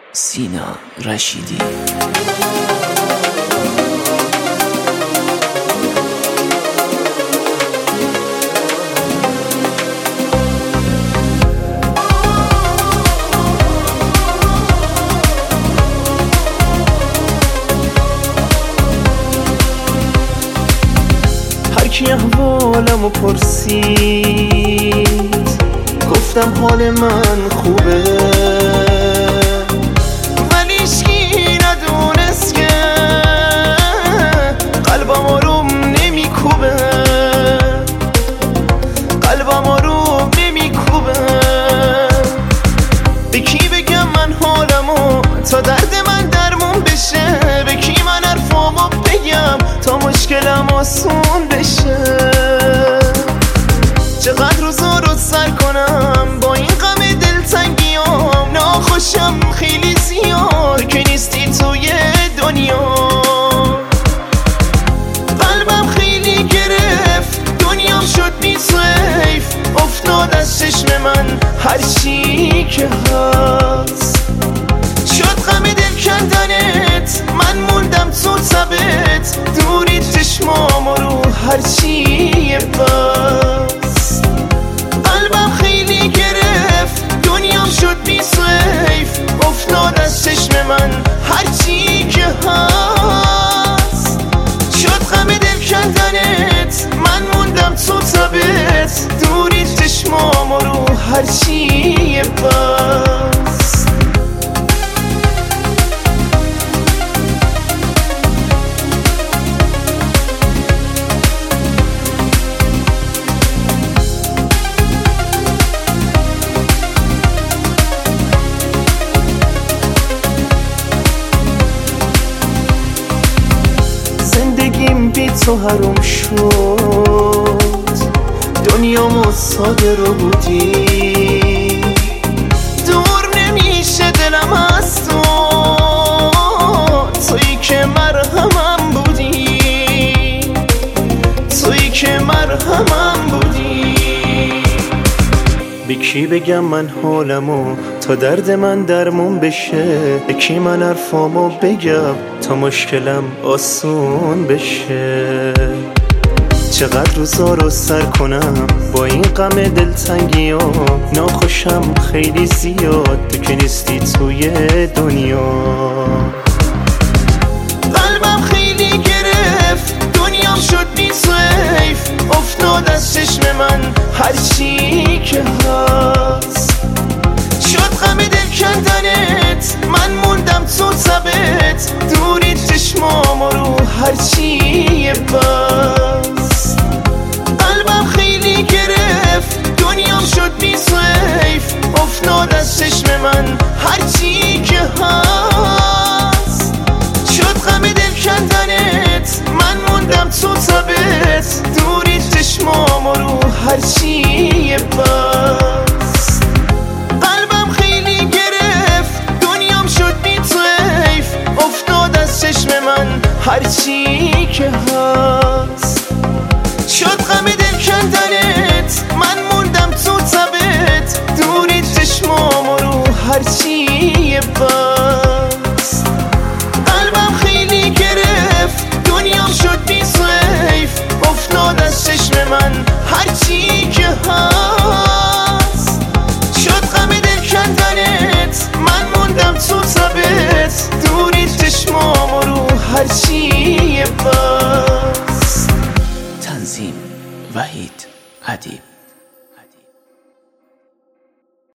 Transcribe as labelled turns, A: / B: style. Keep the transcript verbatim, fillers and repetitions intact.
A: سینا رشیدی.
B: هرکی احوالمو پرسید گفتم حال من خوبه، ولی هیچکی ندونست که قلبم آروم نمیکوبه، قلبم آروم نمیکوبه. به کی بگم من حالمو تا درد من درمون بشه؟ به کی من حرفامو بگم تا مشکلم آسون بشه؟ چقدر روزا رو سر کنم با این غم دلتنگیام، ناخوشم خیلی زیاد که نیستی توی دنیا. قلبم خیلی گرفت، دنیام شد بی تو حیف، افتاد از چشم من هرچی که هست. شد غم دل کندنت، من موندم تو تبت، دوری چشمام رو هرچی بس. قلبم خیلی گرفت، دنیام شد بی تو حیف، افتاد از چشم من هرچی که هست. شد غم دل کندنت، من موندم تو تبت، دوری چشمام رو هرچی بس. زندگیم بی تو حروم شد، دنیامو ساده رو بودی، دور نمیشه دلم از تو، تویی که مرهمم بودی، تویی که مرهمم بودی. به کی بگم من حالمو تا درد من درمون بشه؟ به کی من حرفامو بگم تا مشکلم آسون بشه؟ چقدر روزا رو سر کنم با این غم دلتنگیام، ناخوشم خیلی زیاد تو که نیستی توی دنیا. قلبم خیلی گرفت، دنیام شد بی تو حیف، افتاد از چشم من هرچی که هست. شد غم دل کندنت، من موندم تو تبت، دوری چشمام رو هرچی بس. قلبم خیلی گرفت، دنیام شد بی تو حیف، افتاد از چشم من هرچی که هست. شد غم دل کندنت، من موندم تو تبت، دوری چشمام رو هرچی بس. قلبم خیلی گرفت، دنیام شد بی تو حیف، افتاد از چشم من هرچی که هست. شد غم دل کندنت، من موندم تو تبت، دوری چشمام رو هرچی بس. قلبم خیلی گرفت، دنیام شد بی تو حیف، افتاد از چشم من هرچی که هست. شد غم دل کندنت، من موندم تو تبت، دوری چشمام رو هرچی بس.
A: تنظیم وحید ادیب.